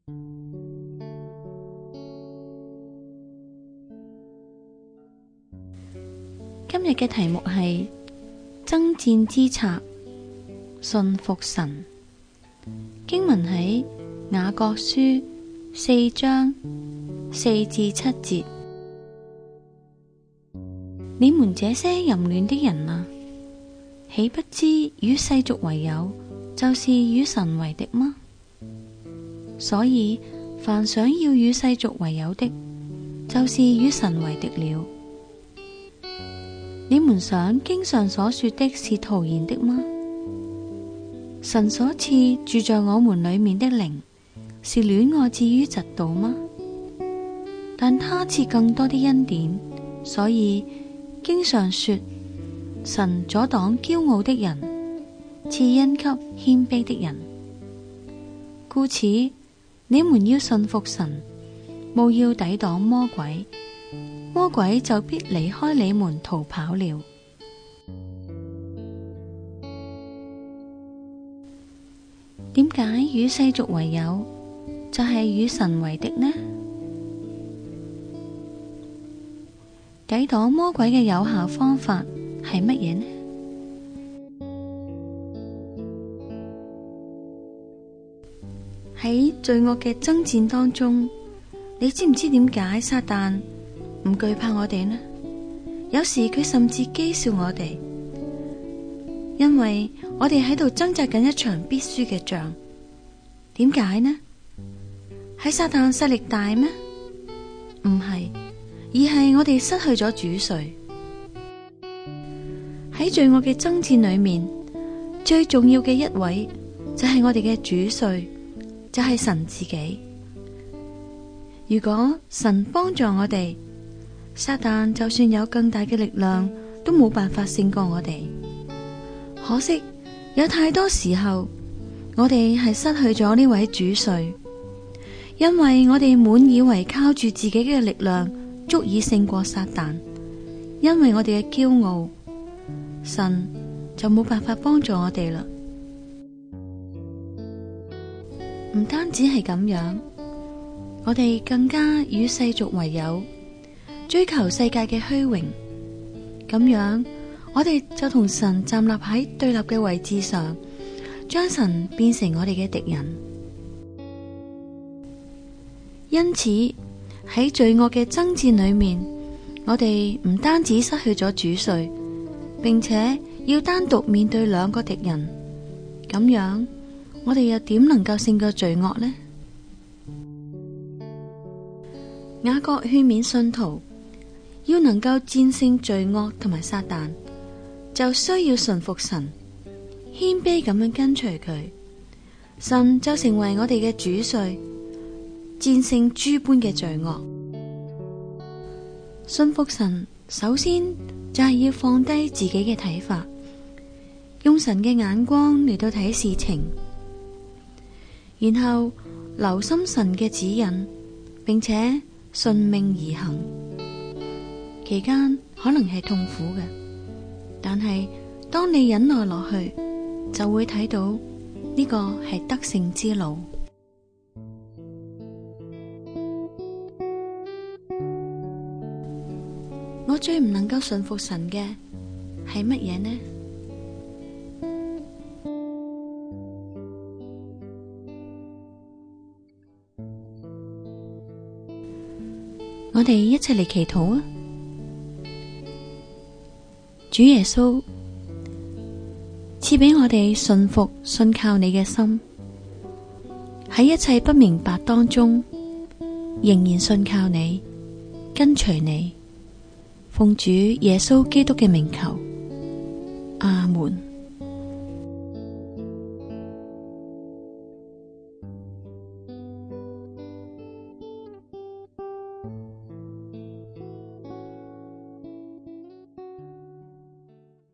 今日嘅題目係爭戰之策，順服神。經文喺雅各書4章4至7節。你們這些淫亂的人啊，豈不知與世俗為友，就是與神為敵嗎？所以凡想要與世俗為友的，就是與神為敵了。你們想經上所說的是徒然的嗎？神所賜住在我們裏面的靈，是戀愛至於嫉妒嗎？但他賜更多的恩典，所以經上說，神阻擋驕傲的人，賜恩給謙卑的人。故此，你們要順服神，務要抵擋魔鬼，魔鬼就必離開你們逃跑了。點解與世俗為友，就係與神為敵呢？抵擋魔鬼嘅有效方法係乜嘢呢？喺罪惡嘅爭戰當中，你知唔知點解撒旦唔懼怕我哋呢？有時佢甚至譏笑我哋，因為我哋喺度掙扎緊一場必輸嘅仗。點解呢？係撒旦勢力大咩？唔係，而係我哋失去咗主帥。喺罪惡嘅爭戰裏面，最重要嘅一位就係我哋嘅主帥，就係神自己。如果神幫助我哋，撒旦就算有更大嘅力量，都冇辦法勝過我哋。可惜有太多時候，我哋係失去咗呢位主帥，因為我哋滿以為靠住自己嘅力量足以勝過撒旦，因為我哋嘅驕傲，神就冇辦法幫助我哋啦。唔單止係咁樣，我哋更加與世俗為友，追求世界嘅虛榮。咁樣，我哋就同神站立喺對立嘅位置上，將神變成我哋嘅敵人。因此喺罪惡嘅爭戰裏面，我哋唔單止失去咗主帥，並且要單獨面對兩個敵人。咁樣，我哋又點能夠勝過罪惡呢？雅各勸勉信徒，要能夠戰勝罪惡同埋撒旦，就需要順服神，謙卑咁樣跟隨佢，神就成為我哋嘅主帥，戰勝諸般嘅罪惡。順服神，首先就係要放低自己嘅睇法，用神嘅眼光嚟到睇事情，然後留心神嘅指引，並且順命而行。期間可能係痛苦嘅，但係當你忍耐落去，就會睇到呢個係得勝之路。我最唔能夠順服神嘅係乜嘢呢？我哋一齊嚟祈禱啊！主耶穌，賜俾我哋順服信靠你嘅心，喺一切不明白當中，仍然信靠你，跟隨你。奉主耶穌基督嘅名求，阿門。